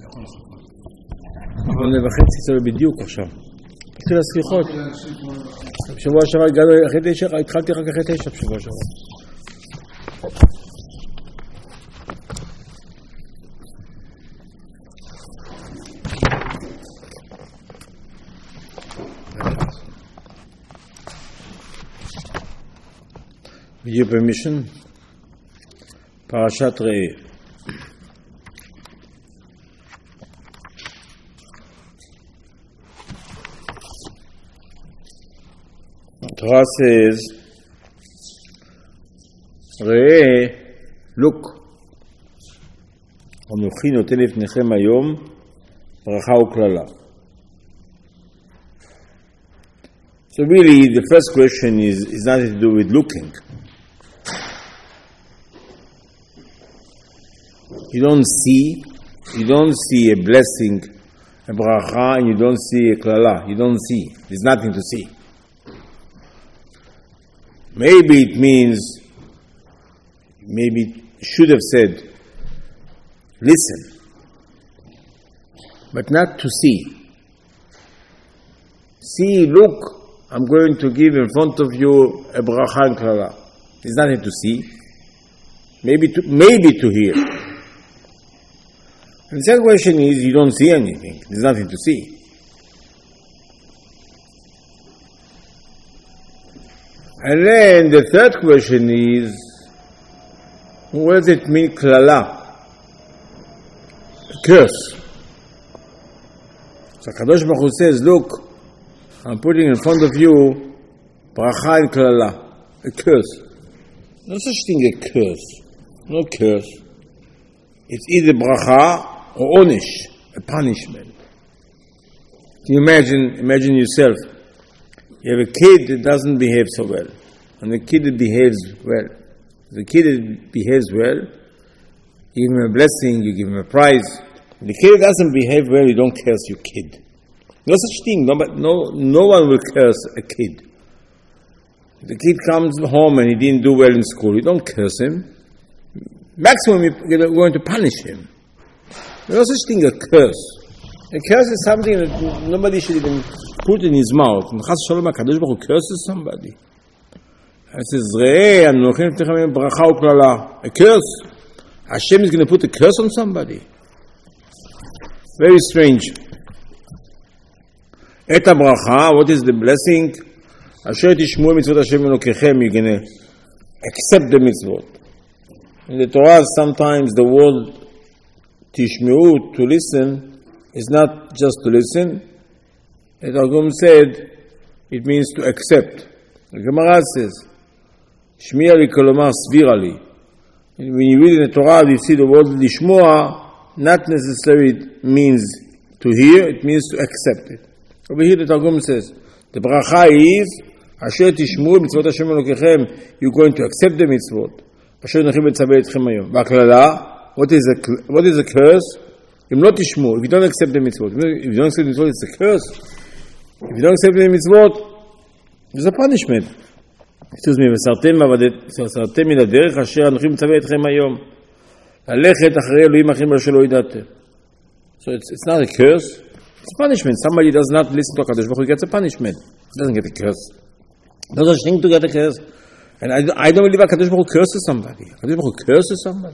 וחצי זה בדיוק עכשיו. התחיל הסליחות. בשבוע שעבר הגענו אחרי 9, התחלתי רק אחרי 9 בשבוע שעבר. With your permission, Parashat Re'eh. Torah says, Re'eh, look, Anochi noten lefnechem hayom bracha uklala. So really, the first question is nothing to do with looking. You don't see a blessing, a bracha, and you don't see a klala. You don't see. There's nothing to see. Maybe it means, maybe it should have said, listen, but not to see. See, look, I'm going to give in front of you a bracha and klala. There's nothing to see. Maybe to hear. And the second question is, you don't see anything. There's nothing to see. And then the third question is, what does it mean, klala? A curse. So Kadosh Baruch Hu says, look, I'm putting in front of you bracha and klala, a curse. No such thing, a curse. No curse. It's either bracha or onish, a punishment. Can you imagine yourself? You have a kid that doesn't behave so well, and the kid that behaves well. The kid that behaves well, you give him a blessing, you give him a prize. The kid that doesn't behave well, you don't curse your kid. No such thing. No one will curse a kid. If the kid comes home and he didn't do well in school, you don't curse him. Maximum, you're going to punish him. There's no such thing as a curse. A curse is something that nobody should even put in his mouth. And Chas Shalom HaKadosh Baruch Hu curses somebody. It says, Re'eh, Anochi notech hayom bracha uklala. A curse. Hashem is going to put a curse on somebody. Very strange. Et bracha, what is the blessing? Asher tishmuu mitzvot Hashem Elokechem, you're going to accept the mitzvot. In the Torah, sometimes the word tishmeu, to listen, is not just to listen. The Targum said it means to accept. The Gemara says, Shmiya li kolomar svira li. When you read in the Torah, you see the word lishmoa, not necessarily means to hear, it means to accept it. Over here the Targum says, the bracha is, Asher tishmuu mitzvot Hashem Elokechem, you're going to accept the mitzvot. Asher anochi metzaveh etchem hayom. V'aklala, what is a curse? If you don't accept the mitzvot, if you don't accept the mitzvot, it's a curse. If you don't accept the mitzvot, it's a punishment. Excuse me, וסרתם מן הדרך אשר אנוכי מצווה אתכם היום. ללכת אחרי אלוהים אחרים שלא ידעתם. So it's not a curse, it's punishment. Somebody does not listen to HaKadosh Baruch Hu, gets a punishment. He doesn't get a curse. There's such thing to get a curse. And I don't believe HaKadosh Baruch Hu curses somebody. HaKadosh Baruch Hu curses somebody.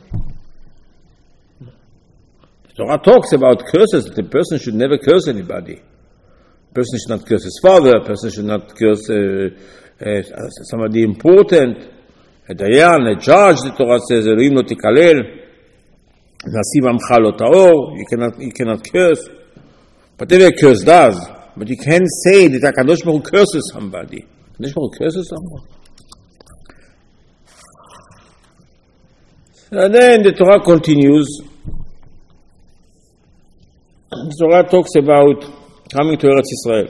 The Torah talks about curses, that a person should never curse anybody. A person should not curse his father, a person should not curse somebody important, a dayan, a judge. The Torah says, Elohim lo tikalel, nasim amcha lo ta'or, you cannot curse. Whatever a curse does, but you can't say that HaKadosh Baruch Hu curses somebody. HaKadosh Baruch Hu curses somebody. And then the Torah continues. The Torah talks about coming to Eretz Yisrael.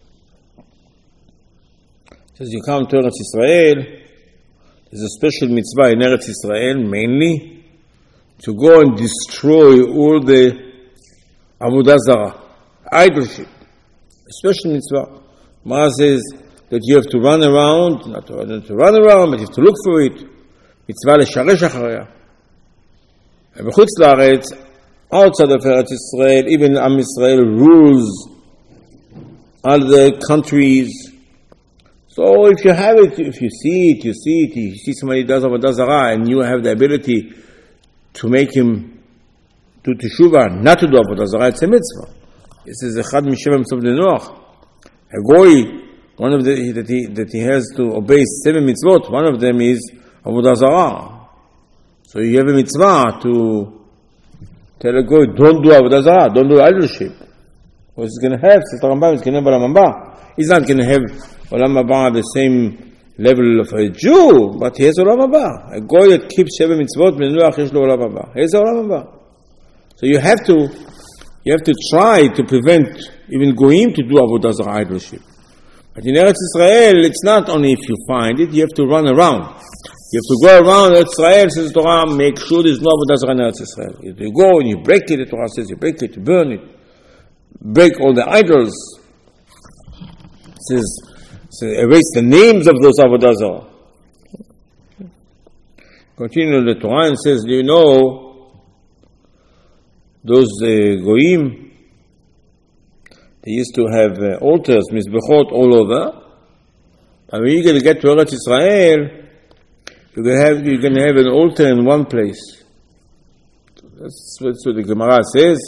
It says you come to Eretz Yisrael, there's a special mitzvah in Eretz Yisrael, mainly, to go and destroy all the Avodah Zarah, idolship. A special mitzvah. Mara says that you have to run around, not to run around, but you have to look for it. Mitzvah לשרש אחריה. ובחוץ לארץ, outside of Eretz Israel, even Am Israel rules other countries. So if you have it, if you see it, you see somebody does Avodah Zarah, and you have the ability to make him do Teshuvah, not to do Avodah Zarah, it's a mitzvah. This is Echad Misheva Mitzvot Noach. A goy, one of the that he has to obey 7 mitzvot. One of them is Avodah Zarah. So you have a mitzvah to tell a goy, don't do Avodah Zarah, don't do idolship. What he's going to have, says the Rambam, he's going to have Olam Haba. He's not going to have Olam Haba at the same level of a Jew, but he has Olam Haba. A goy that keeps 7 mitzvot, Menuach yesh lo Olam Haba. He has Olam Haba. So you have to try to prevent even goyim to do Avodah Zarah idolship. But in Eretz Israel, it's not only if you find it, you have to run around. You have to go around Eretz Israel, says the Torah, make sure there's no Avodah Zarah in Eretz Israel. If you go and you break it, the Torah says you break it, you burn it. Break all the idols. It says erase the names of those Avodah Zarah. Continue the Torah and says, do you know those goyim? They used to have altars, mizbechot all over. And when you're going to get to Eretz Israel, you're going to have an altar in one place. That's what the Gemara says.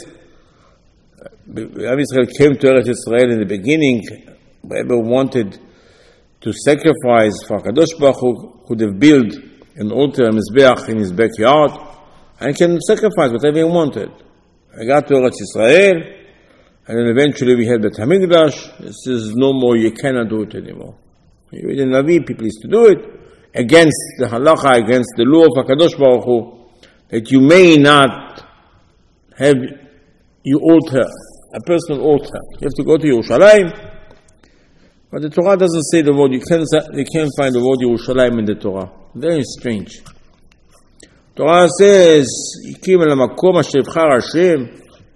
Am Israel came to Eretz Israel in the beginning. Whoever wanted to sacrifice for Kadosh Baruch Hu could have built an altar, a mizbeach in his backyard, and can sacrifice whatever he wanted. I got to Eretz Israel, and then eventually we had the Hamikdash. This is no more, you cannot do it anymore. You read in Navi, people used to do it against the halacha, against the law of HaKadosh Baruch Hu, that you may not have your altar, a personal altar. You have to go to Yerushalayim. But the Torah doesn't say the word, you can't find the word Yerushalayim in the Torah. Very strange. Torah says, Yikim el hamakom asher yibchar Hashem,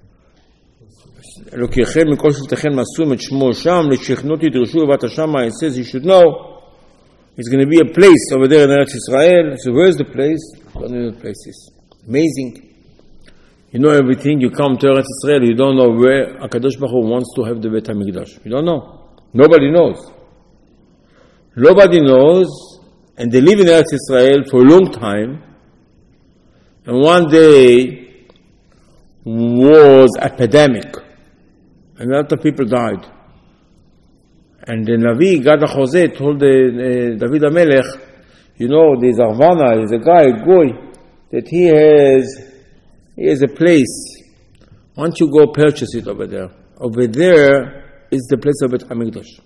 אלוקיכם מכל שבטיכם נשאום את שמו שם, לשכנו תדרשו בבת השמה. It says you should know it's going to be a place over there in Eretz Israel. So where's the place? Don't know the places. Amazing. You know everything. You come to Eretz Israel, you don't know where HaKadosh Baruch Hu wants to have the Beit HaMikdash. You don't know. Nobody knows. Nobody knows, and they live in Eretz Israel for a long time, and one day was epidemic. And a lot of people died. And the Navi, Gad HaChozeh, told David HaMelech, you know, there's Arvana, there's a guy, a goy, that he has a place. Why don't you go purchase it over there? Over there is the place of Beit HaMikdash.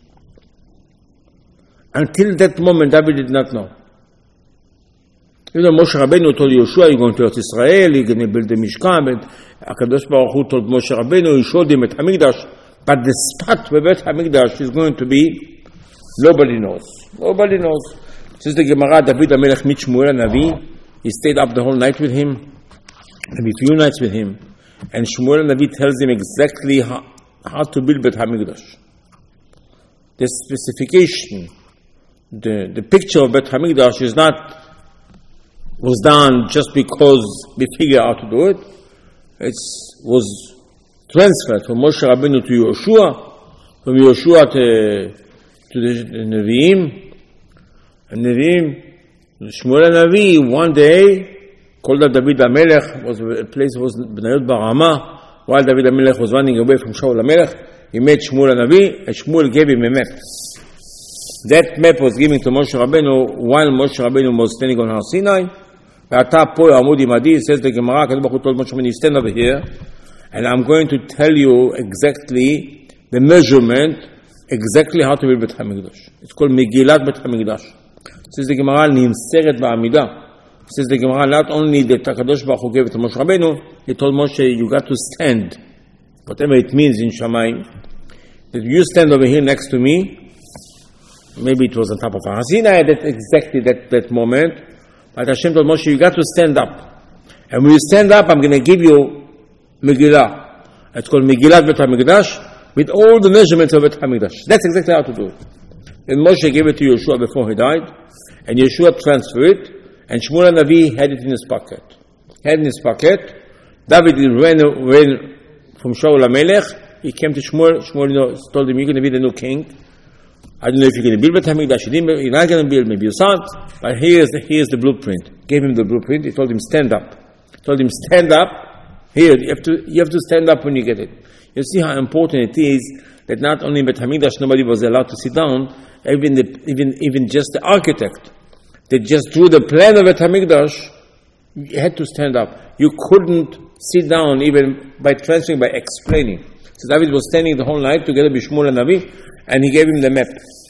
Until that moment, David did not know. You know, Moshe Rabbeinu told Yoshua, you're going to Eretz Israel, you're going to build the Mishkan, but HaKadosh Baruch Hu told Moshe Rabbeinu, he showed him at HaMikdash, but the spot where Beit HaMikdash is going to be, nobody knows. Nobody knows. Says the Gemara, David HaMelech mit Shmuel HaNavi, he stayed up the whole night with him, maybe a few nights with him, and Shmuel HaNavi tells him exactly how to build Beit HaMikdash. The specification, the picture of Beit HaMikdash is not was done just because we figured out to do it. It was transferred from Moshe Rabbeinu to Yoshua, from Yoshua to the Nevi'im. And Nevi'im, Shmuel HaNavi, one day, called up David HaMelech, was a place was Benayot Barama, while David HaMelech was running away from Shaul HaMelech, he met Shmuel HaNavi, and Shmuel gave him a map. That map was given to Moshe Rabbeinu while Moshe Rabbeinu was standing on Har Sinai. Says the Gemara, told Moshe Rabbeinu, stand over here, and I'm going to tell you exactly the measurement, exactly how to build Beit HaMikdash. It's called Megillat Beit HaMikdash. Says the Gemara, Nimseret Ba'amidah. Says the Gemara, not only that HaKadosh Baruch Hu gave it to Moshe Rabbeinu, he told Moshe, you got to stand, whatever it means in Shamayim, that you stand over here next to me. Maybe it was on top of Har Sinai at exactly that moment. But Hashem told Moshe, you got to stand up. And when you stand up, I'm going to give you Megillah. It's called Megillat Beit HaMikdash, with all the measurements of Beit HaMikdash. That's exactly how to do it. And Moshe gave it to Yeshua before he died, and Yeshua transferred it, and Shmuel HaNavi had it in his pocket. David ran from Shaul HaMelech. He came to Shmuel. Shmuel told him, "You're going to be the new king. I don't know if you're going to build Beit HaMikdash. You're not going to build. Maybe your son. But here's the blueprint." Gave him the blueprint. He told him, "Stand up." He told him, "Stand up. Here, you have to stand up when you get it." You see how important it is that not only in Beit HaMikdash nobody was allowed to sit down. Even just the architect that just drew the plan of Beit HaMikdash, you had to stand up. You couldn't sit down even by transferring, by explaining. So David was standing the whole night together with Shmuel and Navi, and he gave him the map.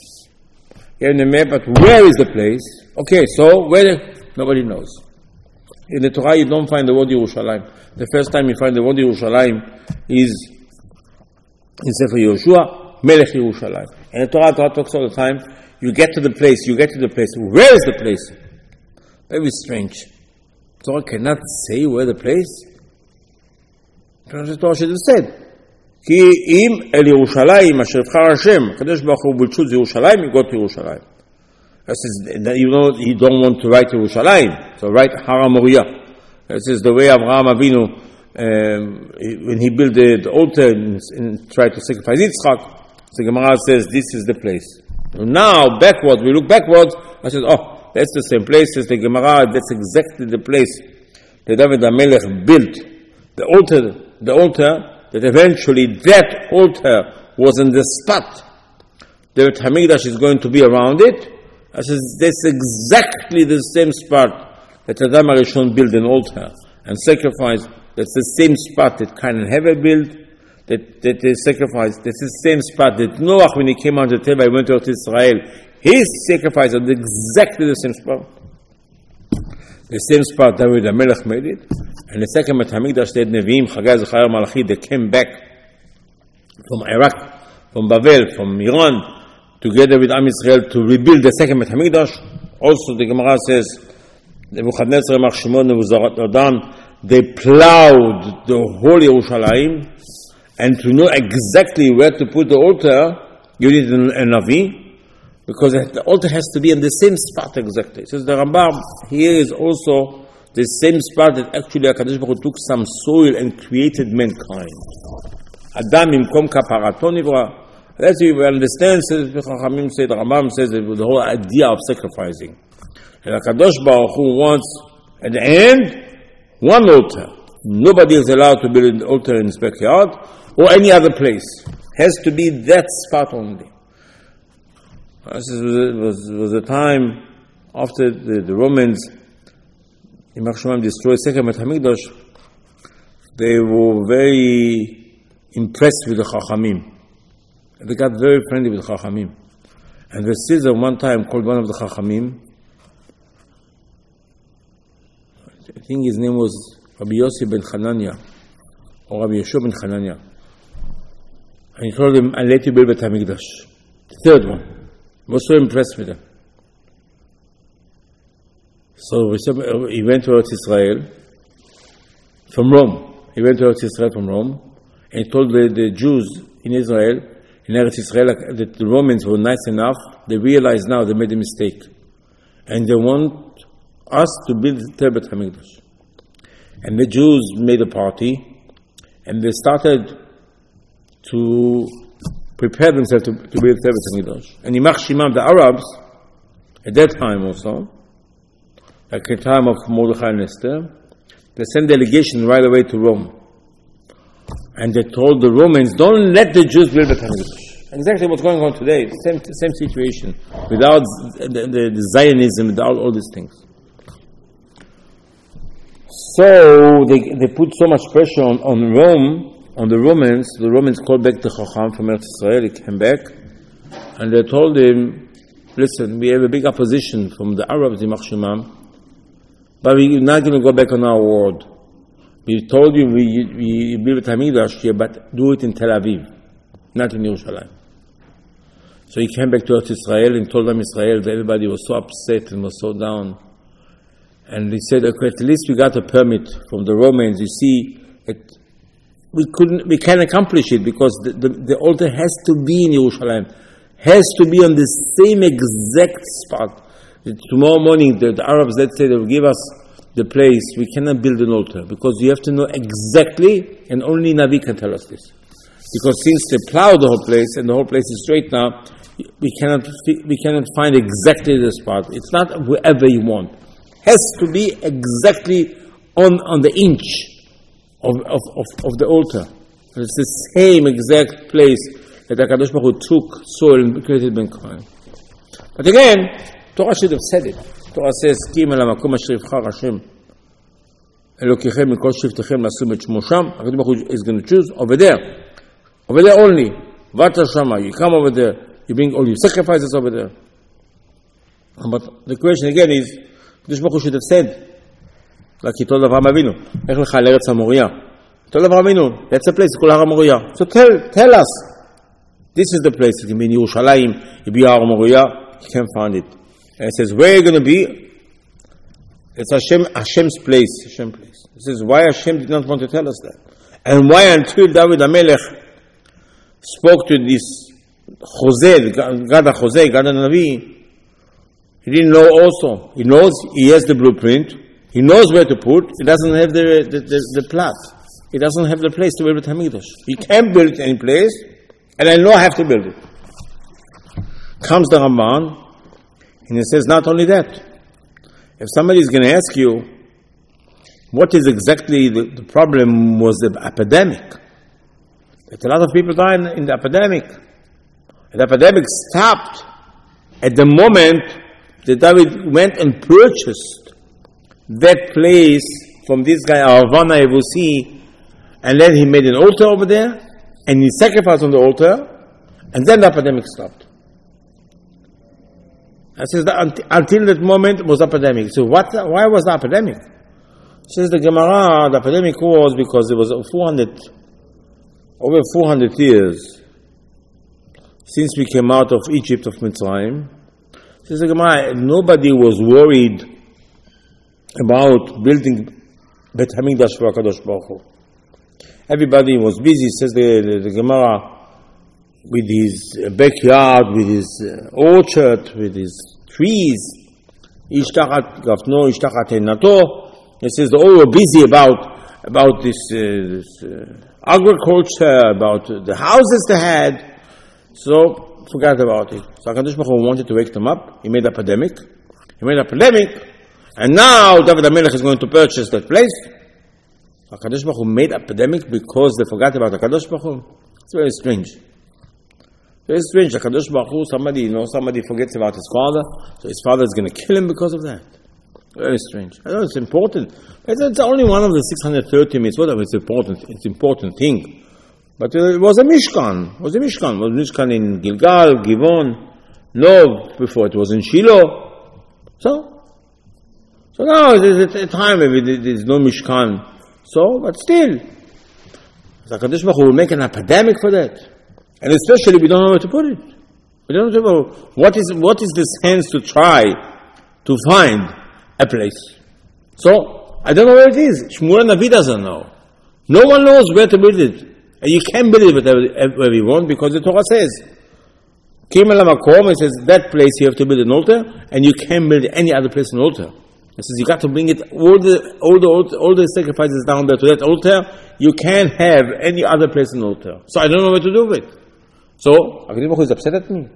But where is the place? Okay, so where? Nobody knows. In the Torah you don't find the word Yerushalayim. The first time you find the word Yerushalayim is in Sefer Yehoshua, Melech Yerushalayim. And the Torah talks all the time, you get to the place. Where is the place? Very strange. The Torah cannot say where the place. The Torah should have said, Ki im el Yerushalayim asher bchar Hashem, Kadosh Baruch Hu will choose Yerushalayim, you go to Yerushalayim. You don't want to write Yerushalayim, so write Har HaMoriah. This is the way Avraham Avinu, when he built the altar and tried to sacrifice Yitzchak. The Gemara says this is the place. Now, we look backwards. I said, that's the same place as the Gemara. That's exactly the place that David HaMelech built. The altar, that eventually that altar was in the spot that HaMikdash is going to be around it. I said, that's exactly the same spot that Adam HaRishon built an altar and sacrificed. That's the same spot that Cain and Hevel built. That they sacrificed. That's the same spot that Noach, when he came out of Teva, he went to Israel. His sacrifice is exactly the same spot. The same spot David HaMelech made it. And the second Beit HaMikdash, they had Nevi'im, Chagai, Zechariah, Malachi, they came back from Iraq, from Babel, from Iran, together with Am Yisrael to rebuild the second Beit HaMikdash. Also, the Gemara says, Nebuchadnezzar, Mach Shimon, Nebuzaradan, they plowed the whole Yerushalayim. And to know exactly where to put the altar, you need a Navi, because the altar has to be in the same spot exactly. Says the Rambam, here is also the same spot that actually HaKadosh Baruch Hu took some soil and created mankind. Adam imkom kaparato nivra. That's what we understand, says the Chachamim, the Rambam says the whole idea of sacrificing. And HaKadosh Baruch Hu wants, at the end, one altar. Nobody is allowed to build an altar in his backyard, or any other place. Has to be that spot only. This was a time after the Romans, Yimach Shemaim, destroyed second Beit HaMikdash. They were very impressed with the Chachamim. They got very friendly with the Chachamim. And the Caesar one time called one of the Chachamim, I think his name was Rabbi Yossi ben Chananya, or Rabbi Yeshua ben Chananya. And he told him, I'll let you build Beit HaMikdash. The third one. He was so impressed with him. So he went to Eretz Israel from Rome. And he told the Jews in Israel, in Eretz Israel, that the Romans were nice enough. They realize now they made a mistake. And they want us to build the third Beit HaMikdash. And the Jews made a party, and they started to prepare themselves to build the third Beit HaMikdash. And Yimach Shimam, the Arabs, at that time also, like the time of Mordechai and Esther, they sent delegation right away to Rome. And they told the Romans, don't let the Jews build Beit HaMikdash. Exactly what's going on today, the same situation, without the Zionism, without all these things. So they put so much pressure on Rome, on the Romans. The Romans called back the Chacham from Eretz Israel. He came back, and they told him, listen, we have a big opposition from the Arabs, Yimach Shemam, but we're not going to go back on our word. We told you we build Beit HaMikdash here, but do it in Tel Aviv, not in Yerushalayim. So he came back to Eretz Israel and told them Israel that everybody was so upset and was so down. And he said, okay, at least we got a permit from the Romans. You see, we can't accomplish it because the altar has to be in Yerushalayim, has to be on the same exact spot. Tomorrow morning, the Arabs, let's say, they will give us the place, we cannot build an altar, because you have to know exactly, and only Navi can tell us this. Because since they plowed the whole place, and the whole place is straight now, we cannot find exactly the spot. It's not wherever you want. It has to be exactly on the inch of the altar. It's the same exact place that HaKadosh Baruch Hu took soil and created mankind. But again, Torah should have said it. Torah says, Ki im el hamakom asher yivchar Hashem Elokechem mikol shivtechem lasim et shmo sham. HaKadosh Baruch Hu is going to choose over there only. Vata shama, you come over there, you bring all your sacrifices over there. But the question again is, HaKadosh Baruch Hu should have said, like he told Avraham Avinu, Ech lecha l'eretz HaMoriah. He told Avraham Avinu, that's a place called Har HaMoriah. So tell us, this is the place. It can be in Yerushalayim, it be Har HaMoriah, you can't find it. And it says, where are you going to be? It's Hashem's place. It says, why Hashem did not want to tell us that? And why until David HaMelech spoke to this Choseh, God HaChoseh, God HaNavi, he didn't know also. He knows, he has the blueprint, he knows where to put, he doesn't have the plot. He doesn't have the place to build the Hamikdash. He can't build it any place, and I know I have to build it. Comes the Ramban, and he says, not only that. If somebody is going to ask you, what is exactly the problem was the epidemic? That a lot of people died in the epidemic. The epidemic stopped at the moment that David went and purchased that place from this guy, Arvana Yevusi, and then he made an altar over there, and he sacrificed on the altar, and then the epidemic stopped. It says that until that moment was epidemic. So why was the epidemic? It says the Gemara, the epidemic was because there was over 400 years since we came out of Egypt, of Mitzrayim. It says the Gemara, nobody was worried about building Bet Hamikdash for HaKadosh Baruch Hu. Everybody was busy, says the Gemara, with his backyard, with his orchard, with his trees. Ish tachat gafno, ish tachat einato. It says they all were busy about this agriculture, about the houses they had. So forgot about it. So HaKadosh Baruch Hu wanted to wake them up. He made an epidemic. And now David HaMelech is going to purchase that place. HaKadosh Baruch Hu made epidemic because they forgot about HaKadosh Baruch Hu. It's very strange. Very strange. HaKadosh Baruch Hu, somebody forgets about his father, so his father is going to kill him because of that. Very strange. I know it's important. It's only one of the 630 mitzvot. It's important thing. But it was a Mishkan. It was a Mishkan in Gilgal, Givon, Nov, before it was in Shiloh. So now it's a time maybe there's no Mishkan. So, but still, HaKadosh Baruch Hu will make an epidemic for that. And especially we don't know where to put it. We don't know what is the sense to try to find a place. So, I don't know where it is. Shmuel Navi doesn't know. No one knows where to build it. And you can't build it wherever you want, because the Torah says, Kim el hamakom, it says that place you have to build an altar, and you can't build any other place an altar. It says you got to bring it all the sacrifices down there to that altar. You can't have any other place an altar. So I don't know what to do with it. So HaKadosh Baruch Hu is upset at me.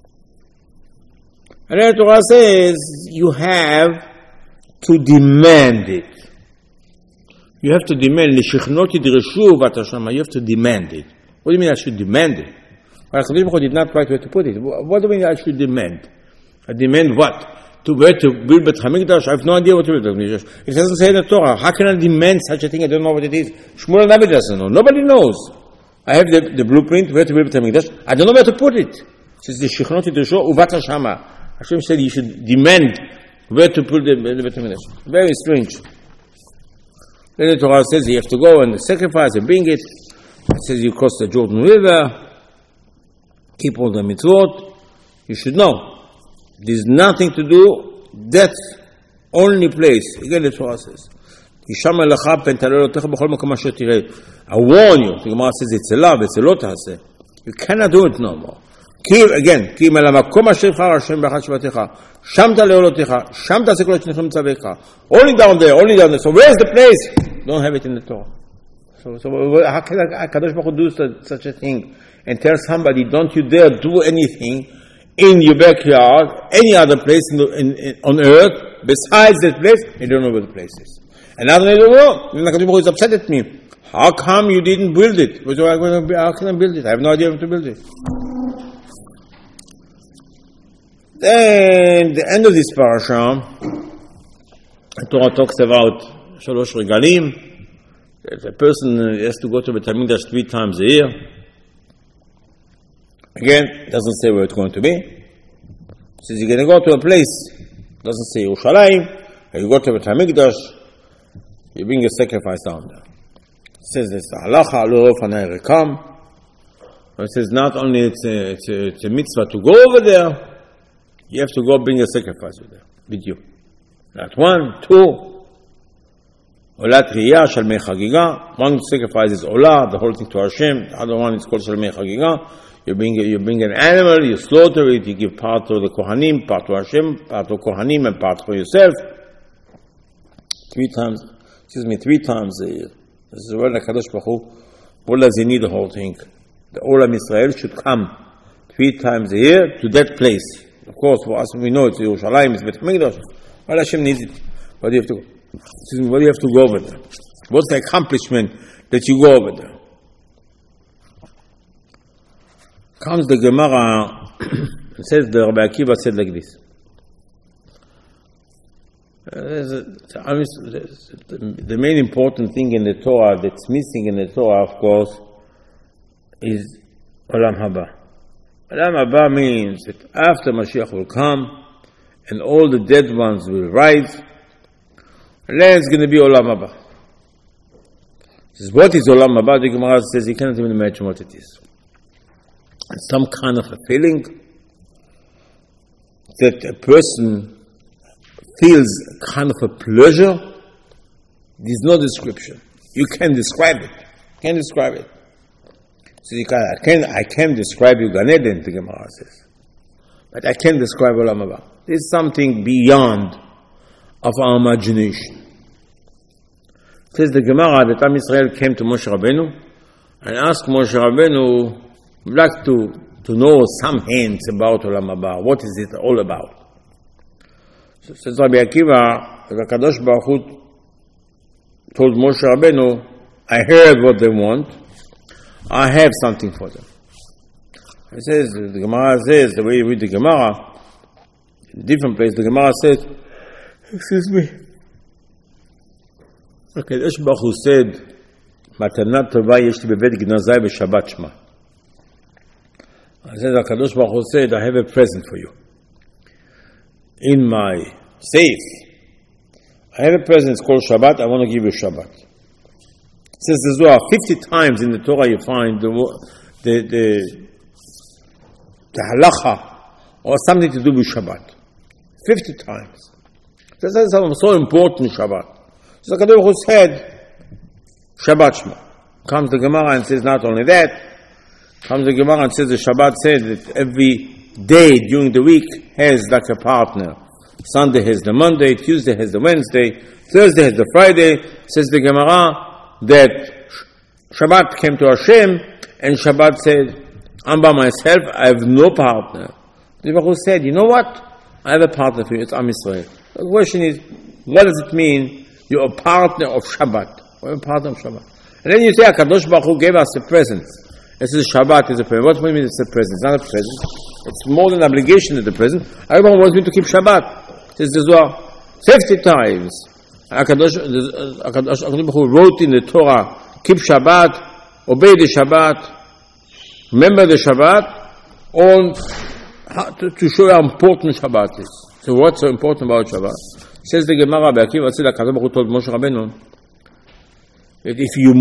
And then the Torah says you have to demand it. You have to demand. L'shichnot yidreshu v'atashama. You have to demand it. What do you mean I should demand it? HaKadosh Baruch Hu did not write where to put it. What do you mean I should demand? I demand what? To where to build Bet Hamikdash? I have no idea what to build Bet Hamikdash. It doesn't say in the Torah. How can I demand such a thing? I don't know what it is. Shmuel Navi doesn't know. Nobody knows. I have the blueprint where to build Bet Hamikdash. I don't know where to put it. It says the Shichnot Yidreshu Uvat Hashama. Hashem said you should demand where to put the Bet Hamikdash. Very strange. Then the Torah says you have to go and sacrifice and bring it. It says you cross the Jordan River, keep all the mitzvot. You should know. There's nothing to do. That's only place. Again, the Torah says, I warn you. The Gemara says it's a love, it's a lot. You cannot do it no more. again, כי אם אל המקום אשר יבחר השם באחת שבתך, שם תעלה עולותיך, שם תעשה כל אשר מצווך. Only down there. So where's the place? Don't have it in the Torah. So how can HaKadosh Baruch Hu do such a thing and tell somebody, don't you dare do anything in your backyard, any other place on earth, besides that place? You don't know where the place is. And now I don't know. HaKadosh Baruch Hu is upset at me. How come you didn't build it? How can I build it? I have no idea how to build it. Then, the end of this parasha, the Torah talks about Shalosh Regalim. The person has to go to Beit HaMikdash 3 times a year. Again, it doesn't say where it's going to be. It says you're going to go to a place. It doesn't say Yerushalayim. You go to Beit HaMikdash, you bring a sacrifice down there. It says it's the halacha, lo fanai rekam. It says not only it's a mitzvah to go over there, you have to go bring a sacrifice with you. Not 1, 2. Olat riyah shel mei chagiga. One sacrifice is olah, the whole thing to Hashem. The other one is called shel mei chagiga. You bring an animal, you slaughter it, you give part to the kohanim, part to Hashem, part to kohanim, and part for yourself. 3 times a year. This is where the HaKadosh Baruch Hu, what does he need the whole thing? The Olam Israel should come 3 times a year to that place. Of course, for us, we know it's Yerushalayim, it's Beit HaMikdash. Well, Hashem needs it. What do you have to go over there? What's the accomplishment that you go over there? Comes the Gemara, it says the Rabbi Akiva said like this. The main important thing in the Torah that's missing in the Torah, of course, is Olam Haba. Olam Haba means that after Mashiach will come and all the dead ones will rise, and then it's going to be Olam Haba. Says, what is Olam Haba? The Gemara says you cannot even imagine what it is. It's some kind of a feeling that a person feels kind of a pleasure. There's no description. You can't describe it. So I can describe you Gan Eden, the Gemara says. But I can't describe Olam Haba. There's something beyond of our imagination. It says the Gemara that Am Yisrael came to Moshe Rabbeinu and asked Moshe Rabbeinu, we'd like to know some hints about Olam Haba. What is it all about? So says Rabbi Akiva, the HaKadosh Baruch Hu told Moshe Rabbeinu, I heard what they want. I have something for them. It says, the Gemara says, the way you read the Gemara, in a different place, the Gemara says, excuse me, HaKadosh Baruch Hu said, Matanat Tova yesh li bebet gnazai b'Shabbat Shema. I said, HaKadosh Baruch Hu said, I have a present for you. In my safe, I have a present, it's called Shabbat, I want to give you Shabbat. It says the Zohar, 50 times in the Torah you find the halacha or something to do with Shabbat. 50 times. This is so important, Shabbat. So the Kadosh said, Shabbat Shema. Comes the Gemara and says not only that, comes the Gemara and says the Shabbat said that every day during the week has like a partner. Sunday has the Monday, Tuesday has the Wednesday, Thursday has the Friday. Says the Gemara that Shabbat came to Hashem and Shabbat said, I'm by myself, I have no partner. The Baruch said, you know what? I have a partner for you, it's Am Yisrael. The question is, what does it mean you're a partner of Shabbat? We're a partner of Shabbat. And then you say, HaKadosh Baruch Hu gave us a present. It says Shabbat is a present. What do you mean it's a present? It's not a present. It's more than an obligation to the present. Everyone wants me to keep Shabbat. It says the Zohar 50 times. HaKadosh Baruch Hu wrote in the Torah, keep Shabbat, obey the Shabbat, remember the Shabbat, to show how important Shabbat is. So what's so important about Shabbat? Says the Gemara, Rabbi Akiva said, HaKadosh Baruch Hu told Moshe Rabbeinu that if you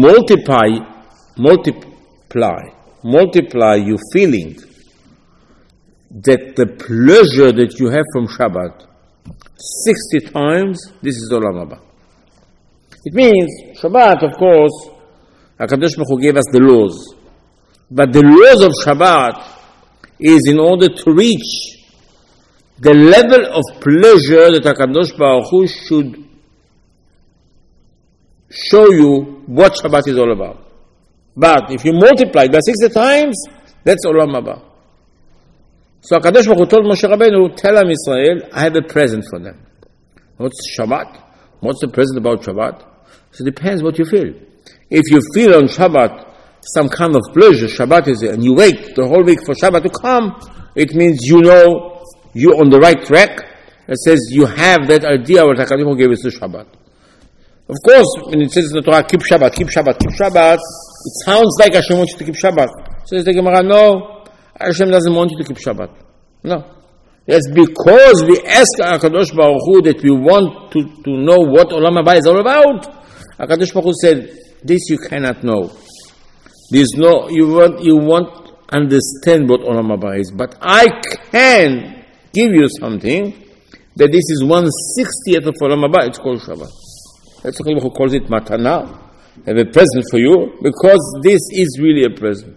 multiply your feeling that the pleasure that you have from Shabbat 60 times, this is Olam Haba. It means, Shabbat, of course, HaKadosh Baruch Hu gave us the laws. But the laws of Shabbat is in order to reach the level of pleasure that HaKadosh Baruch Hu should show you what Shabbat is all about. But if you multiply it by 60 times, that's Olam Haba. So HaKadosh Baruch Hu told Moshe Rabbeinu, tell Am Yisrael, I have a present for them. What's Shabbat? What's the present about Shabbat? So it depends what you feel. If you feel on Shabbat some kind of pleasure, Shabbat is it, and you wait the whole week for Shabbat to come, it means you know you're on the right track. It says you have that idea what HaKadosh Baruch Hu gave us to Shabbat. Of course, when it says in the Torah, keep Shabbat, keep Shabbat, keep Shabbat, it sounds like Hashem wants you to keep Shabbat. Says the Gemara, no, Hashem doesn't want you to keep Shabbat. No. It's because we ask HaKadosh Baruch Hu that we want to know what Olam Haba is all about. HaKadosh Baruch Hu said, this you cannot know. There's no, you won't understand what Olam Haba is, but I can give you something that this is 1/60th of Olam Haba. It's called Shabbat. That's why who calls it Matana. I have a present for you because this is really a present.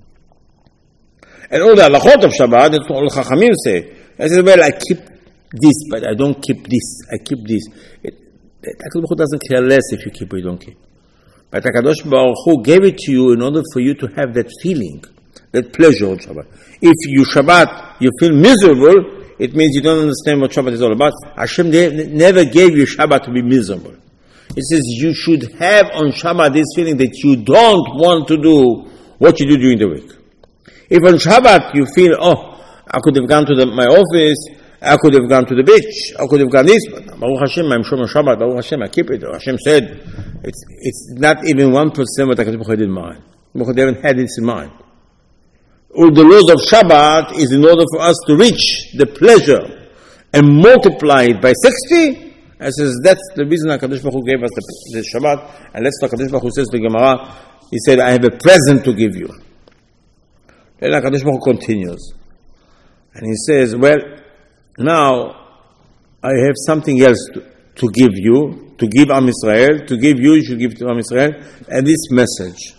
And all the halachot of Shabbat, that's what all Chachamim say. I say, well, I keep this, but I don't keep this. I keep this. HaKadosh Baruch Hu doesn't care less if you keep or you don't keep. But HaKadosh Baruch Hu gave it to you in order for you to have that feeling, that pleasure of Shabbat. If you Shabbat, you feel miserable, it means you don't understand what Shabbat is all about. Hashem never gave you Shabbat to be miserable. It says you should have on Shabbat this feeling that you don't want to do what you do during the week. If on Shabbat you feel, I could have gone to my office, I could have gone to the beach, I could have gone this, but Baruch Hashem, I'm Shomer Shabbat, Baruch Hashem, I keep it. Hashem said, it's not even 1% what HaKadosh Baruch Hu had in mind. Baruch Hu didn't have this in mind. All the laws of Shabbat is in order for us to reach the pleasure and multiply it by 60. And says that's the reason HaKadosh Baruch Hu gave us the Shabbat. And that's what HaKadosh Baruch Hu says to Gemara. He said, I have a present to give you. Then HaKadosh Baruch Hu continues. And he says, well, now I have something else to give you, to give Am Yisrael, to give you should give to Am Yisrael, and this message.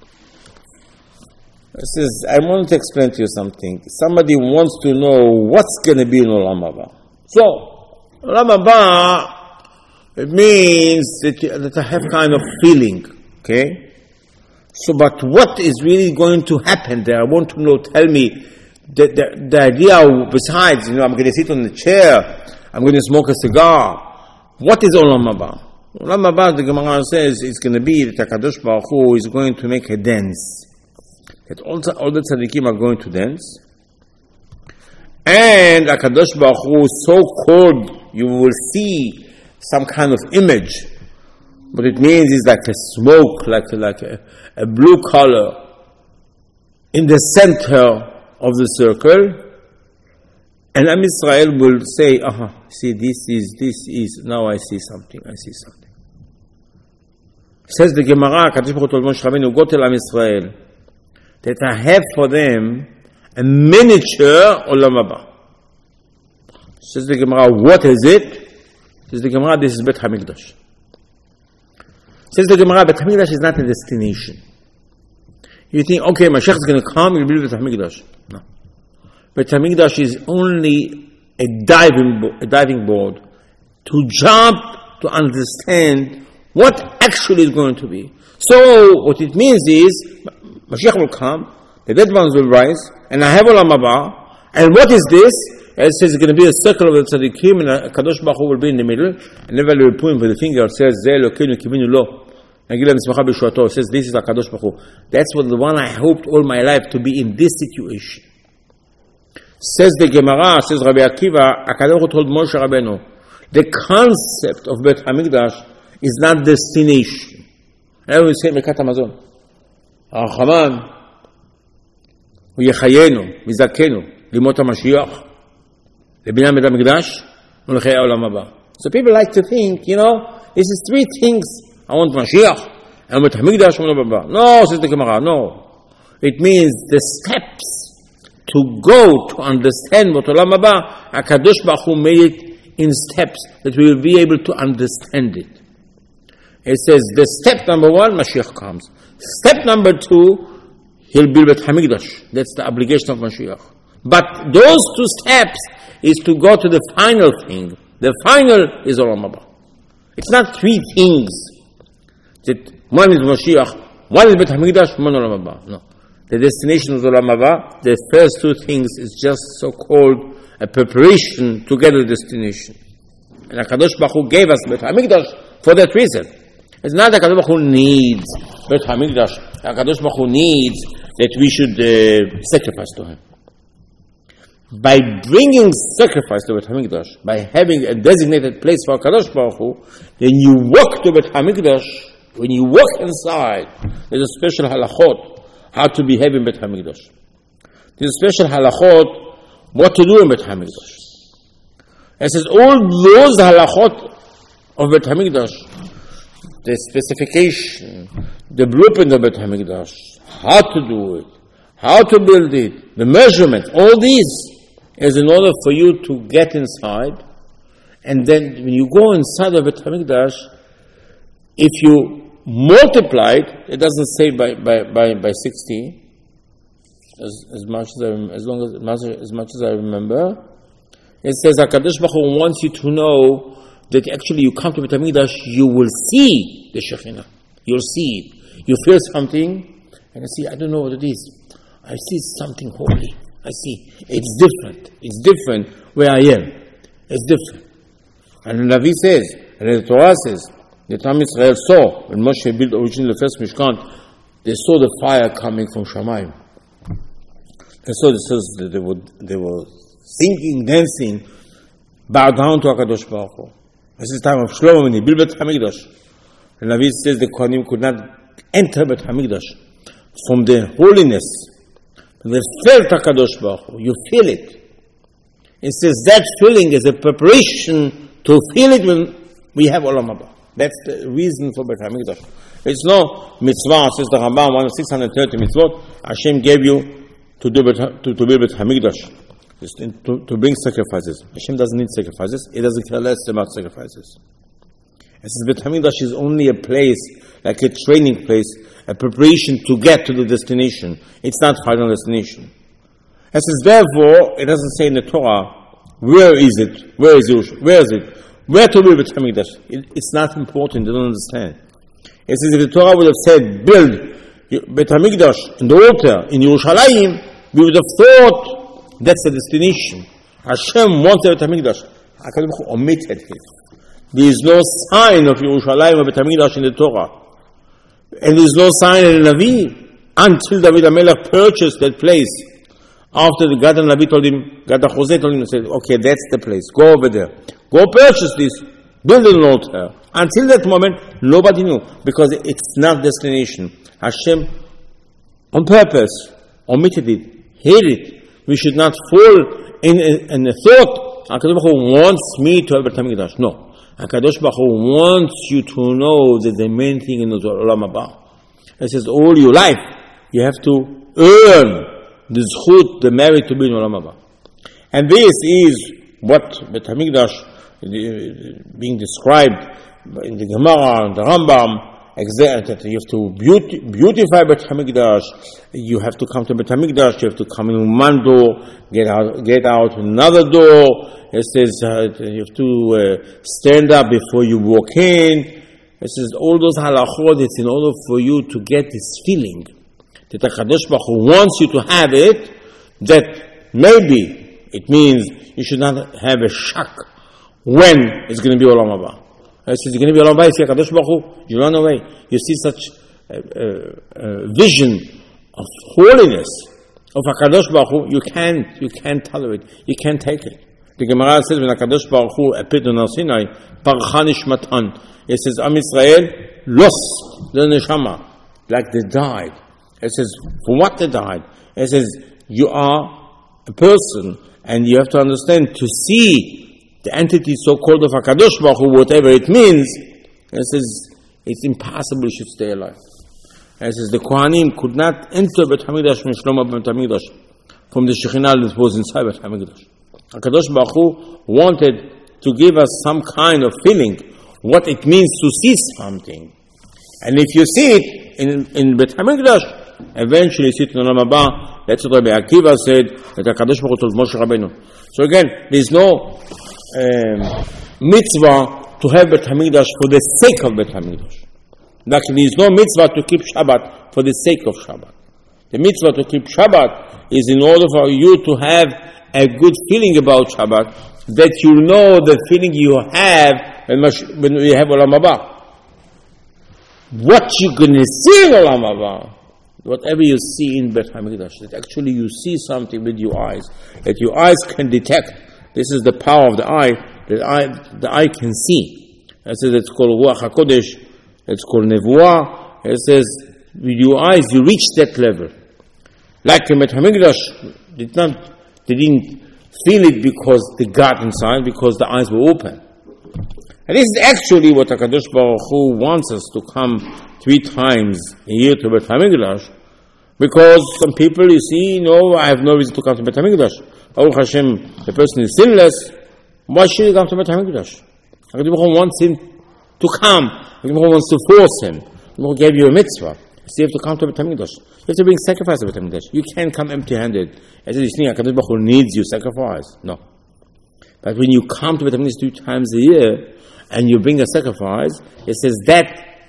It says, I want to explain to you something. Somebody wants to know what's going to be in Olam Haba. So, Olam Haba, it means that I have kind of feeling, okay? So, but what is really going to happen there? I want to know, tell me, the idea besides, I'm going to sit on the chair, I'm going to smoke a cigar. What is Olam Haba? Olam Haba, the Gemara says, it's going to be that HaKadosh Baruch Hu is going to make a dance. That all the tzaddikim are going to dance. And HaKadosh Baruch Hu, so-called, you will see some kind of image. What it means is like a smoke, like a blue color in the center of the circle. And Am Yisrael will say, see, this is, now I see something. Says the Gemara, HaKadosh Baruch Hu told Moshe Rabbeinu, go tell Am Yisrael that I have for them a miniature Olam Haba. Says the Gemara, what is it? Says the Gemara, this is Bet HaMikdash. Says the Gemara, Bet HaMikdash is not a destination. You think, okay, Mashiach is going to come, you'll build Bet HaMikdash. No. Bet HaMikdash is only a diving board to jump to understand what actually is going to be. So, what it means is, Mashiach will come, the dead ones will rise, and I have Olam Haba, and what is this? It says it's going to be a circle of the tzaddikim, and HaKadosh Baruch Hu will be in the middle, and never will point with the finger, says, Zeh Elokeinu kivinu lo, and Gilam Tzmacha B'Shuato, says, this is HaKadosh Baruch Hu. That's what the one I hoped all my life to be in this situation. Says the Gemara, says Rabbi Akiva, HaKadosh Baruch Hu told Moshe Rabbeinu, the concept of Bet HaMikdash is not destination. And we say, Birkat Hamazon. הרחמן, הוא יחיינו, מזכנו, לימות המשיח, לבניין בית המקדש, ולחיי העולם הבא. So people like to think, this is three things. I want Mashiach, I want בית המקדש, I want הבא. No, says the Gemara, no. It means the steps to go to understand what עולם הבא, HaKadosh Baruch Hu made it in steps that we will be able to understand it. It says the step number 1, Mashiach comes. Step number 2, he'll build Bet HaMikdash. That's the obligation of Mashiach. But those two steps is to go to the final thing. The final is Olam Haba. It's not three things. That one is Mashiach, one is Beit HaMikdash, one Olam Haba. No. The destination is Olam Haba. The first two things is just so-called a preparation to get to the destination. And HaKadosh Baruch Hu gave us Beit HaMikdash for that reason. It's not that HaKadosh Baruch Hu needs Beit HaMikdash. HaKadosh Baruch Hu needs that we should sacrifice to Him. By bringing sacrifice to Beit HaMikdash, by having a designated place for HaKadosh Baruch Hu, then you walk to Beit HaMikdash. When you walk inside, there's a special halachot how to behave in Beit HaMikdash. There's a special halachot what to do in Beit HaMikdash. It says all those halachot of Beit HaMikdash, the specification, the blueprint of Beit HaMikdash, how to do it, how to build it, the measurement, all these is in order for you to get inside. And then when you go inside of Beit HaMikdash, if you multiply it doesn't say by 60, as much as I remember. It says HaKadosh Baruch Hu wants you to know that actually you come to Beit HaMikdash, you will see the Shekhinah. You'll see it. You feel something, and I see, I don't know what it is. I see something holy. I see. It's different. It's different where I am. It's different. And the Navi says, and the Torah says, that Am Yisrael saw, when Moshe built originally the first Mishkan, they saw the fire coming from Shamayim. And so they were singing, dancing, bow down to HaKadosh Baruch Hu. This is the time of Shlomo when he built Beit HaMikdash. The Navi says the Kohanim could not enter Beit HaMikdash from the holiness. They felt HaKadosh Baruch Hu. You feel it. It says that feeling is a preparation to feel it when we have Olam Haba. That's the reason for Beit HaMikdash. It's no mitzvah, says the Rambam, one of 630 mitzvot, Hashem gave you to build Beit HaMikdash, to bring sacrifices. Hashem doesn't need sacrifices. He doesn't care less about sacrifices. It says Beit HaMikdash is only a place, like a training place, a preparation to get to the destination. It's not final destination. It says, therefore, it doesn't say in the Torah, where is it? Where is it? Where is it? Where to build Beit HaMikdash? It's not important. They don't understand. It says if the Torah would have said, build Beit HaMikdash in the altar in Yerushalayim, we would have thought that's the destination. Hashem wants Beit HaMikdash. HaKadosh Baruch Hu omitted it. There is no sign of Yerushalayim or Beit HaMikdash in the Torah. And there is no sign in the Navi until David HaMelech purchased that place. After the Gad HaNavi told him, Gad HaChozeh told him, said, okay, that's the place. Go over there. Go purchase this. Build an altar. Until that moment, nobody knew. Because it's not destination. Hashem, on purpose, omitted it, hid it. We should not fall in the thought, HaKadosh Baruch Hu wants me to have Beit HaMikdash. No. HaKadosh Baruch Hu wants you to know that the main thing in the Olam Haba. It says, all your life, you have to earn the zchut, the merit to be in Olam Haba. And this is what Beit HaMikdash being described in the Gemara and the Rambam, that you have to beautify Beit HaMikdash, you have to come to Beit HaMikdash, you have to come in one door, get out another door. It says you have to stand up before you walk in. It says all those halachot, it's in order for you to get this feeling that HaKadosh Baruch Hu wants you to have it, that maybe it means you should not have a shock when it's going to be Olam Haba. It says, you're going to be Olam Haba, you see HaKadosh Baruch Hu, you run away. You see such a vision of holiness of HaKadosh Baruch Hu, you can't tolerate, you can't take it. The Gemara says, when HaKadosh Baruch Hu appeared on Sinai, Parcha Nishmatan, it says, Am Yisrael lost the neshama, like they died. It says, for what they died? It says, you are a person, and you have to understand, to see the entity so-called of HaKadosh Baruch Hu, whatever it means, it says, it's impossible you should stay alive. And it says, the Kohanim could not enter Beit HaMikdash from Shlomo Beit HaMikdash, from the Shekhinah that was inside Beit HaMikdash. HaKadosh Baruch Hu wanted to give us some kind of feeling, what it means to see something. And if you see it in Beit HaMikdash, eventually you see it in Olam Haba, That's what Rabbi Akiva said, that HaKadosh Baruch Hu told Moshe Rabbeinu. So again, there's no mitzvah to have Bet HaMikdash for the sake of Bet HaMikdash. Actually, there's no mitzvah to keep Shabbat for the sake of Shabbat. The mitzvah to keep Shabbat is in order for you to have a good feeling about Shabbat, that you know the feeling you have when you have Olam Haba. What you're going to see in Olam Haba, whatever you see in Bet HaMikdash, that actually you see something with your eyes, that your eyes can detect. This is the power of the eye, that the eye can see. It says it's called Ruach HaKodesh, it's called Nevuah. It says with your eyes you reach that level. Like in Bet HaMikdash, they didn't feel it because they got inside, because the eyes were open. And this is actually what HaKadosh Baruch Hu wants us to come 3 times a year to Bet HaMikdash, because some people, you see, I have no reason to come to Bet HaMikdash. Baruch Hashem, the person is sinless, why should he come to Bet HaMikdash? HaKadosh Baruch Hu wants him to come. HaKadosh Baruch Hu wants to force him. HaKadosh Baruch Hu gave you a mitzvah. So you have to come to Bet HaMikdash. You have to bring sacrifice to Bet HaMikdash. You can't come empty-handed. As you think HaKadosh Baruch Hu needs your sacrifice. No. But when you come to Bet HaMikdash 2 times a year, and you bring a sacrifice, it says that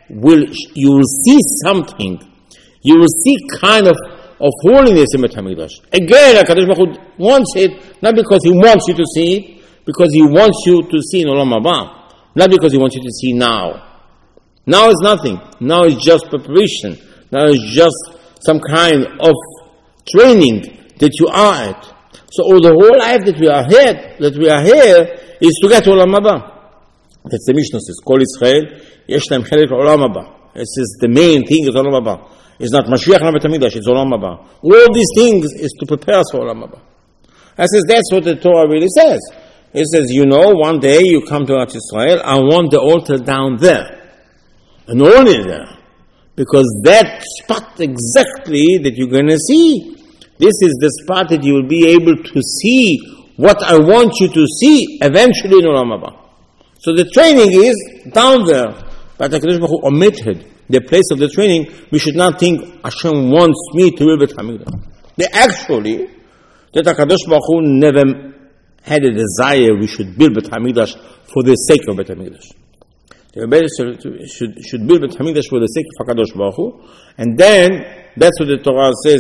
you will see something. You will see kind of holiness in Bet HaMikdash. Again, HaKadosh Baruch Hu wants it, not because He wants you to see it, because He wants you to see in Olam Haba. Not because He wants you to see now. Now is nothing. Now is just preparation. Now is just some kind of training that you are at. So the whole life that we are here is to get to Olam Haba. That's the Mishnah says, Kol Yisrael, yesh lahem chelek Olam Haba. It says the main thing is Olam Haba. It's not Mashiach na Bet HaMikdash, it's Olam Haba. All these things is to prepare us for Olam Haba. I says, that's what the Torah really says. It says, one day you come to Eretz Yisrael, I want the altar down there. And only there. Because that spot exactly that you're going to see, this is the spot that you will be able to see what I want you to see eventually in Olam Haba. So the training is down there. But HaKadosh Baruch Hu omitted the place of the training. We should not think Hashem wants me to build Bet HaMikdash. Actually, that HaKadosh Baruch Hu never had a desire we should build Bet HaMikdash for the sake of Bet HaMikdash. The Rebbe should build Bet HaMikdash for the sake of HaKadosh Baruch Hu. And then, that's what the Torah says,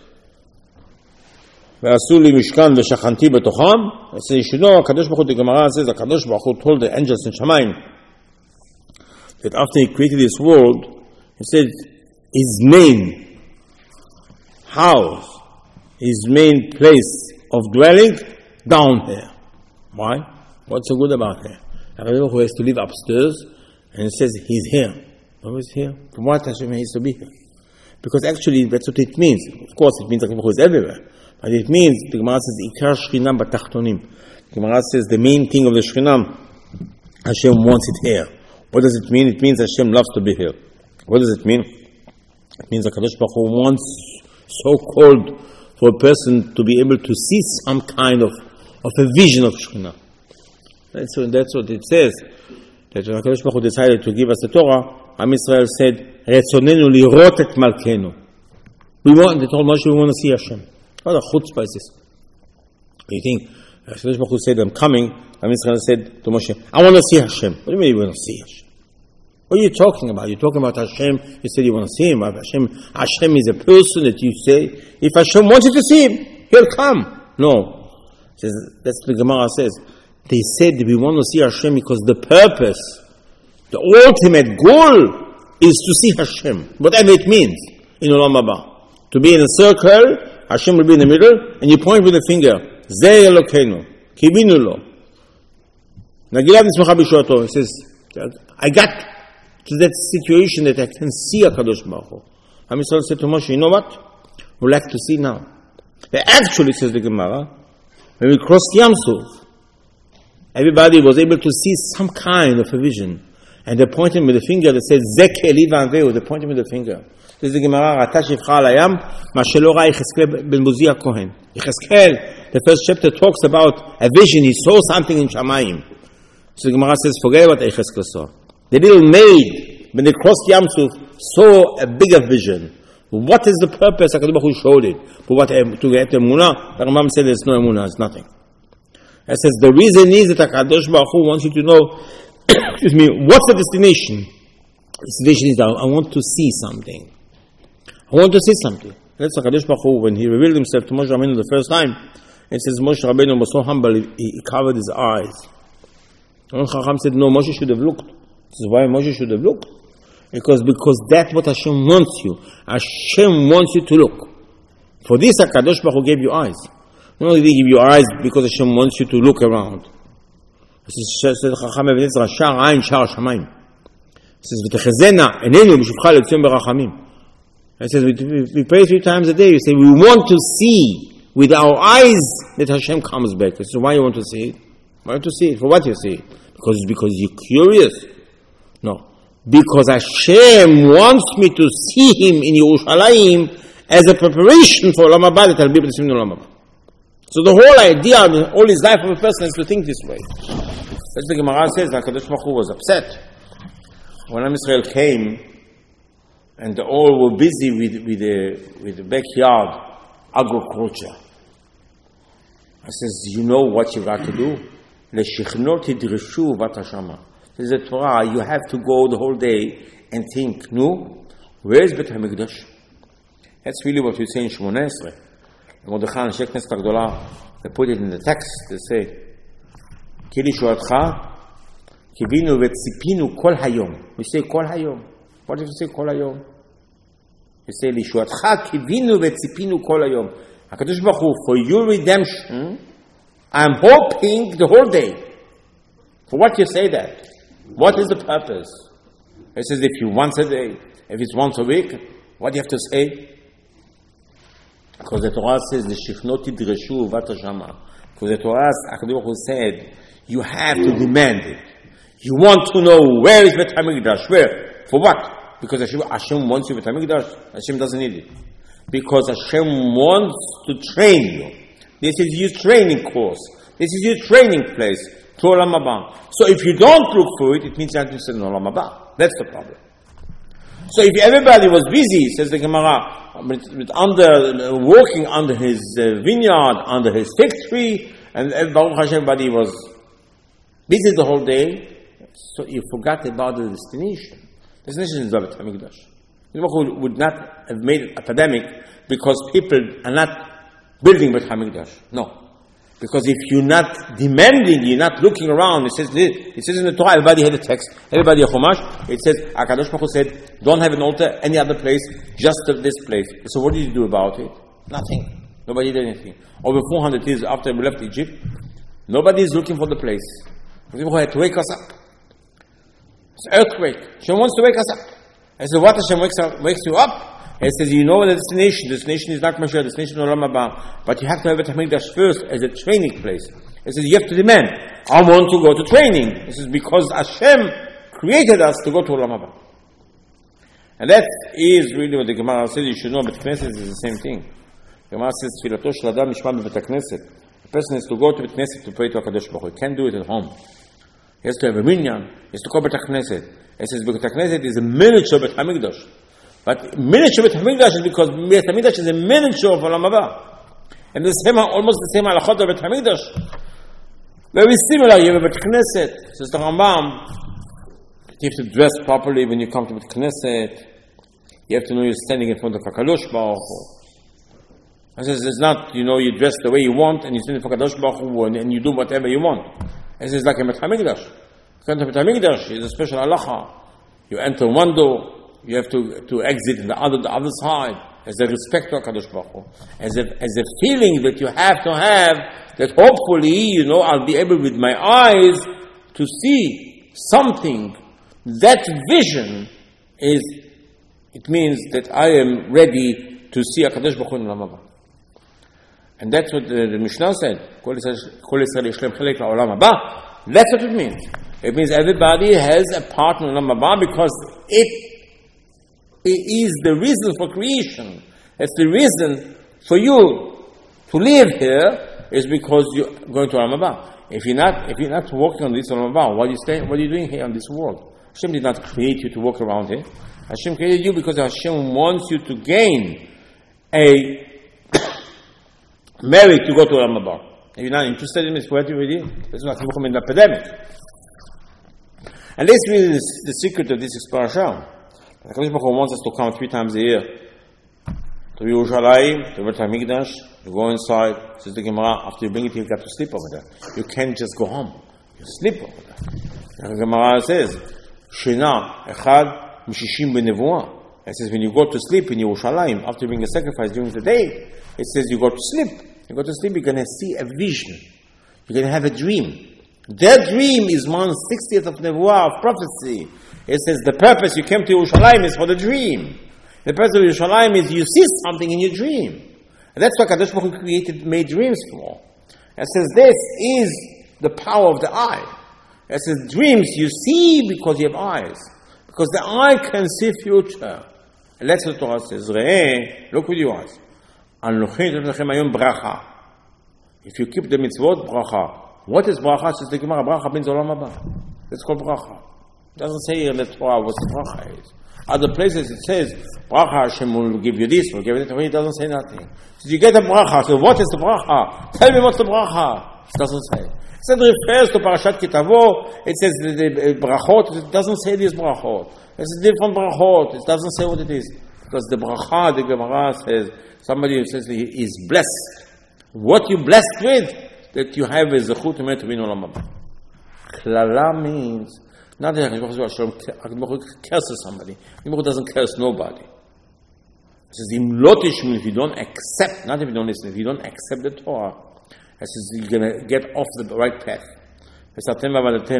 ועשו לי משכן ושכנתי בתוכם. So you should know, HaKadosh Baruch Hu, the Gemara says, HaKadosh Baruch Hu told the angels in Shamayim that after He created this world, He said, His main house, His main place of dwelling, down here. Why? What's so good about here? HaKadosh Baruch Hu has to live upstairs, and He says, He's here. Who is here? From what Hashem has to be here? Because actually, that's what it means. Of course, it means HaKadosh Baruch Hu is everywhere. But it means, the Gemara says, Ikar Shechinah b'tachtonim. The Gemara says, the main thing of the Shechinah, Hashem wants it here. What does it mean? It means Hashem loves to be here. What does it mean? It means HaKadosh Baruch Hu wants so-called for a person to be able to see some kind of a vision of Shechinah. That's what it says. That when HaKadosh Baruch Hu decided to give us the Torah, Am Yisrael said, Retzonenu lirot et malkenu. They told Moshe, we want to see Hashem. What a chutzpah is this? You think, HaKadosh Baruch Hu said, I'm coming. Am Yisrael said to Moshe, I want to see Hashem. What do you mean you want to see Hashem? What are you talking about? You're talking about Hashem. You said you want to see Him. Hashem is a person that you say, if Hashem wants you to see Him, He'll come. No. That's what the Gemara says. They said we want to see Hashem because the purpose, the ultimate goal is to see Hashem. Whatever it means in Olam Haba. To be in a circle, Hashem will be in the middle, and you point with the finger. Zeh Elokeinu, kivinu lo. Nagilav nismecha b'shuato. It says, I got to that situation that I can see HaKadosh Baruch Hu. Am Yisrael said to Moshe, you know what? We'd like to see now. Actually, says the Gemara, when we crossed Yam Suf, everybody was able to see some kind of a vision. And they pointed with the finger, they said, Zeh Keli v'anveu. They pointed with the finger. This is the Gemara, Rata shivcha al hayam, ma shelo ra Yechezkel ben Buzi HaKohen. Yechezkel, the first chapter talks about a vision. He saw something in Shamayim. So the Gemara says, forget what Yechezkel saw. The little maid, when they crossed Yam Suf, saw a bigger vision. What is the purpose? HaKadosh Baruch Hu showed it. But what, to get emunah? The Rambam said there's no emunah, it's nothing. It says the reason is that HaKadosh Baruch Hu wants you to know, excuse me, what's the destination? The destination is that I want to see something. I want to see something. That's HaKadosh Baruch Hu, when he revealed himself to Moshe Rabbeinu the first time, it says Moshe Rabbeinu was so humble, he covered his eyes. And Chacham said, no, Moshe should have looked. This is why Moshe should have looked. Because that's what Hashem wants you. Hashem wants you to look. For this, HaKadosh Baruch Hu gave you eyes. Not only did he give you eyes because Hashem wants you to look around. It says, Chacham Ibn Ezra, Shar Ayin Shar Shamayim. It says, V'techezena enenu b'shuvcha le'tzion berachamim. It says, we pray 3 times a day. You say, we want to see with our eyes that Hashem comes back. This is why you want to see it. Why want to see it? For what you see it? Because you're curious? No. Because Hashem wants me to see Him in Yerushalayim as a preparation for Olam Haba, that I'll be able to see Him in Olam Haba. So the whole idea, all his life of a person is to think this way. That's the Gemara says that HaKadosh Baruch Hu was upset when Am Yisrael came and all were busy with the backyard agriculture. I says, you know what you got to do? Leshichno tidreshu vatashama. There's a Torah, you have to go the whole day and think, no, where is Bet HaMikdash? That's really what we say in Shmoneh Esrei. Mordechai and Shek Knesset HaGdolah, they put it in the text, they say, Ki lishuatcha, kivinu v'tzipinu kol hayom. We say kol hayom. What if you say kol hayom? You say lishuatcha, kivinu v'tzipinu kol hayom. HaKadosh Baruch Hu, for your redemption, I'm hoping the whole day. For what you say that? What is the purpose? It says if you once a day, if it's once a week, what do you have to say? Because the Torah says, "L'shichnot tidreshu vatashama." Because the Torah, HaKadosh Baruch Hu said, you have to demand it. You want to know where is Bet HaMikdash? Where? For what? Because Hashem wants you Bet HaMikdash. Hashem doesn't need it. Because Hashem wants to train you. This is your training course. This is your training place to Olam Haba. So if you don't look for it, it means you have to say no Olam Haba. That's the problem. So if everybody was busy, says the Gemara, working under his vineyard, under his fig tree, and Baruch Hashem, everybody was busy the whole day, so you forgot about the destination. The destination is Bet HaMikdash. Baruch would not have made it epidemic because people are not building Bet HaMikdash. No. Because if you're not demanding, you're not looking around, it says in the Torah, everybody had a text, everybody a chumash, it says, HaKadosh Baruch Hu said, don't have an altar any other place, just this place. So what did you do about it? Nothing. Nobody did anything. Over 400 years after we left Egypt, nobody is looking for the place. People had to wake us up. It's an earthquake. Hashem wants to wake us up. I said, what Hashem wakes you up? He says, you know the destination. The destination is not Mashiach, the destination is Olam Haba. But you have to have Bet HaMikdash first as a training place. He says, you have to demand, I want to go to training. He says, because Hashem created us to go to Olam Haba. And that is really what the Gemara says. You should know, Bet Knesset is the same thing. The Gemara says, Tfilato shel Adam nishma beBet HaKnesset. A person has to go to Bet Knesset to pray to HaKadosh Baruch Hu. He can't do it at home. He has to have a minyan. He has to go to Bet HaKnesset. He says, Bet HaKnesset is a miniature Bet HaMikdash. But miniature Bet HaMikdash is because Bet HaMikdash is a miniature of Olam Haba. And the same, almost the same halachot of Bet HaMikdash. Very similar, you have a Bet Knesset. Says the Rambam, you have to dress properly when you come to Bet Knesset. You have to know you're standing in front of HaKadosh Baruch Hu. It says it's not, you dress the way you want and you stand in front of HaKadosh Baruch Hu and you do whatever you want. It says like a Bet HaMikdash. You enter Bet HaMikdash, it's a special halacha. You enter one door, you have to exit the other side as a respect to HaKadosh Baruch Hu, as a feeling that you have to have, that hopefully, I'll be able with my eyes to see something. That vision it means that I am ready to see HaKadosh Baruch Hu in Olam Haba. And that's what the Mishnah said. Kol Yisrael yesh lehem chelek la'olam haba. That's what it means. It means everybody has a part in Olam Haba because it is the reason for creation. It's the reason for you to live here is because you're going to Olam Haba. If you're not walking on this Olam Haba, what are you doing here on this world? Hashem did not create you to walk around here. Hashem created you because Hashem wants you to gain a merit to go to Olam Haba. If you're not interested in this, what do you do? It's not an epidemic. And this is the secret of this parasha. The HaKadosh Baruch Hu wants us to come 3 times a year to Yerushalayim, to Beit HaMikdash. You go inside, says the Gemara, after you bring it, you got to sleep over there. You can't just go home. You sleep over there. The Gemara says, Shina echad mishishim benevuah. It says when you go to sleep in Yerushalayim, after you bring a sacrifice during the day, it says you go to sleep. You go to sleep, you're going to see a vision. You're going to have a dream. That dream is 1/60th of nevuah, of prophecy. It says the purpose you came to Yerushalayim is for the dream. The purpose of Yerushalayim is you see something in your dream. And that's what Kadosh Baruch Hu made dreams for. It says this is the power of the eye. It says dreams you see because you have eyes. Because the eye can see future. And that's what the Torah says. Look with your eyes. If you keep the mitzvot, bracha. What is bracha? Says the Gemara, bracha means olam haba. It's called bracha. It doesn't say in the Torah what the bracha is. Other places it says, bracha Hashem will give you this, will give you that. It doesn't say nothing. So you get a bracha. So what is the bracha? Tell me what's the bracha. It doesn't say. It says it refers to Parashat Kitavo. It says the brachot. It doesn't say these brachot. It's different brachot. It doesn't say what it is. Because the bracha, the Gemara says, somebody who says he is blessed. What you blessed with, that you have a zechut to be in olam haba. Klala means not that HaKadosh curses somebody. HaKadosh doesn't curse nobody. It says if you don't accept, not if you don't listen, if you don't accept the Torah, it says you're going to get off the right path. So you're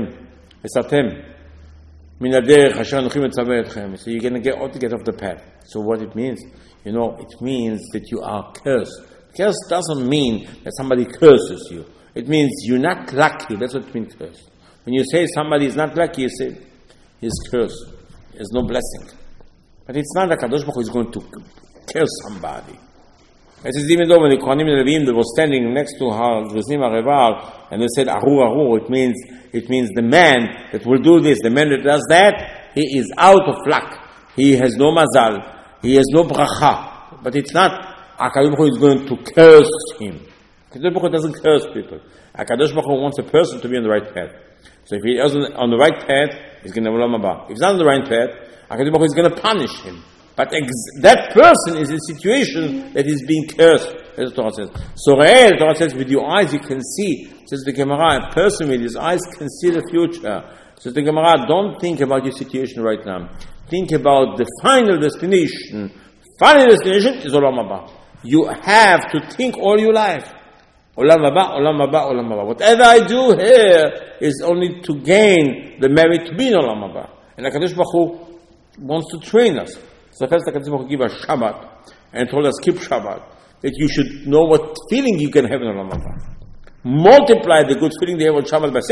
going to get off the path. So what it means, it means that you are cursed. Curse doesn't mean that somebody curses you. It means you're not lucky. That's what it means, curse. When you say somebody is not lucky, you say he's cursed. There's no blessing. But it's not that Kadosh Baruch Hu is going to curse somebody. It is even though when the Kohanim and Levim, they were standing next to Griznim HaReval, and they said, Ahu, it means the man that will do this, the man that does that, he is out of luck. He has no mazal. He has no bracha. But it's not HaKadosh Baruch Hu is going to curse him. HaKadosh Baruch Hu doesn't curse people. HaKadosh Baruch Hu wants a person to be on the right path. So if he isn't on the right path, he's going to have olam haba. If he's not on the right path, HaKadosh Baruch Hu is going to punish him. But that person is in a situation that is being cursed, as the Torah says. So the Torah says, with your eyes you can see. Says the Gemara, a person with his eyes can see the future. Says the Gemara, don't think about your situation right now. Think about the final destination. Final destination is olam haba. You have to think all your life. Olam haba, olam haba, olam haba. Whatever I do here is only to gain the merit to be in olam haba. And HaKadosh Baruch Hu wants to train us. So first HaKadosh Baruch Hu gave us Shabbat and told us keep Shabbat, that you should know what feeling you can have in olam haba. Multiply the good feeling they have on Shabbat by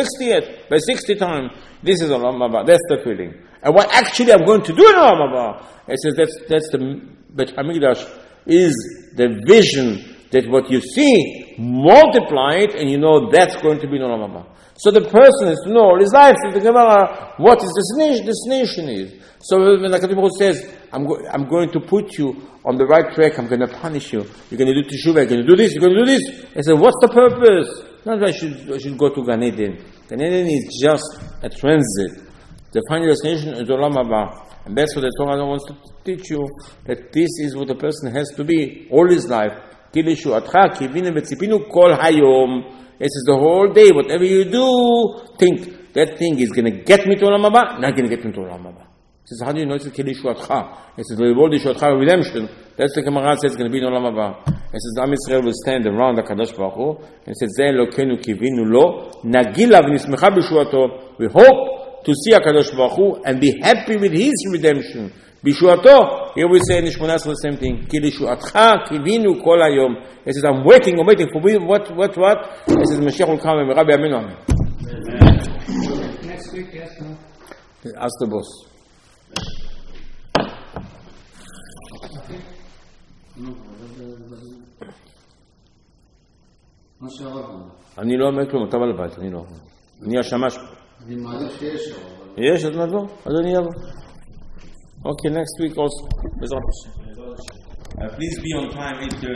60 times. This is olam haba. That's the feeling. And what actually I'm going to do in olam haba, it says that's the Beit HaMikdash is the vision that what you see, multiply it, and that's going to be in olam haba. So the person has to know all his life, the Gemara, what his destination is. So when the HaKadosh Baruch Hu says, I'm going to put you on the right track, I'm going to punish you, you're going to do teshuvah, you're going to do this, you're going to do this. I said, what's the purpose? Not that I should go to Gan Eden. Gan Eden is just a transit. The final destination is olam haba. And that's what the Torah wants to teach you, that this is what the person has to be all his life. It says the whole day, whatever you do, think, that thing is going to get me to olam haba, not going to get me to olam haba. It says, how do you know it says Kilishuatcha? It says, redemption. That's the Gemara says it's going to be in olam haba. It says, Am Yisrael will stand around the HaKadosh Baruch Hu, and it says, Zeh Elokeinu kivinu lo, nagila v'nismecha b'shuato. We hope to see HaKadosh Baruch Hu and be happy with His redemption. Bishuato, here we say in Shmoneh Esrei the same thing. Kilishuatcha kivinu kol hayom. It says, I'm waiting for what? It says, Mashiach will come and Rabbi Aminu Amen. Next week, yes, no? Ask the boss. אני לא אומר כלום, אתה בא לבית, אני לא. אני השמש. אני מעדיף שיש. יש, אז נבוא, אז אני אבוא. Okay, next week also. Please be on time, 8:30.